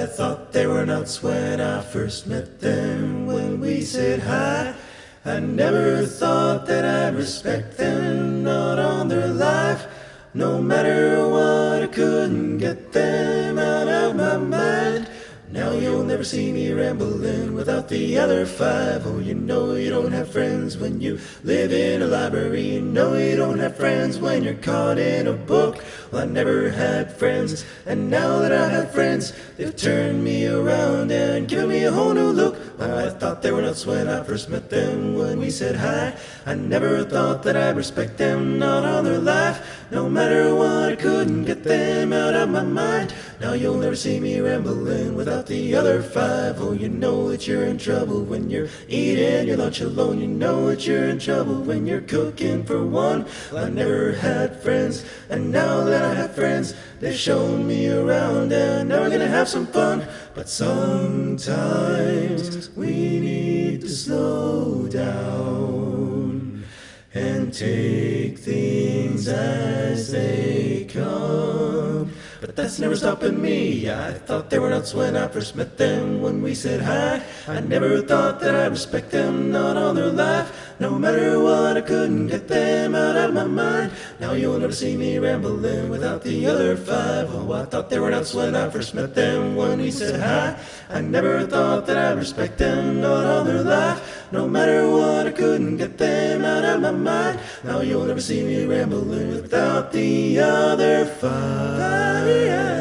I thought they were nuts when I first met them. When we said hi, I never thought that I'd respect them, not on their life. No matter what, I couldn't get them out of my mind. Now you'll never see me rambling without the other five. Oh, you know you don't have friends when you live in a library. You know you don't have friends when you're caught in a book. Well, I never had friends, and now that I have friends, they've turned me around and given me a whole new look. Oh, I thought they were nuts when I first met them. When we said hi, I never thought that I'd respect them, not on their life. No matter what, I couldn't get them out of my mind. Now you'll never see me rambling without the other five. Oh, you know that you're in trouble when you're eating your lunch alone. You know that you're in trouble when you're cooking for one. Well, I never had friends, and now that I have friends, they've shown me around, and now we're gonna have some fun. But sometimes we need to slow down and take things as they come. But that's never stopping me. I thought they were nuts when I first met them. When we said hi, I never thought that I'd respect them, not on their life. No matter what, I couldn't get them out of my mind. Now you'll never see me rambling without the other five. Oh, I thought they were nuts when I first met them. When we said hi, I never thought that I'd respect them, not on their life. No matter what, I couldn't get them out of my mind. Now you'll never see me rambling without the other five.